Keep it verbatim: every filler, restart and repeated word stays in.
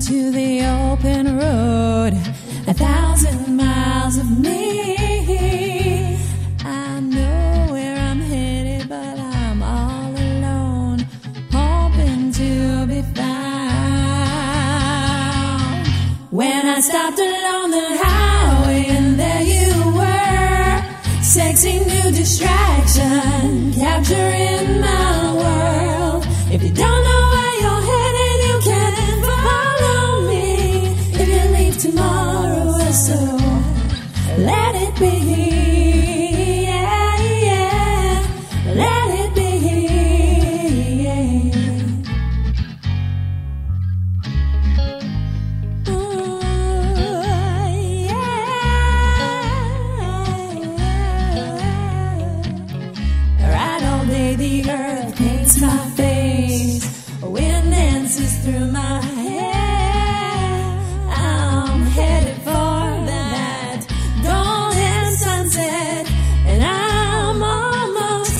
into the open road, a thousand miles of me. I know where I'm headed, but I'm all alone, hoping to be found. When I stopped along the highway and there you were, sexy new distraction, capturing my world. If you don't know where you're headed, you can follow me. If you leave tomorrow or so, let it be. Yeah, yeah, let it be. Yeah. Ooh, yeah. Right all day the earth paints my face, wind dances through my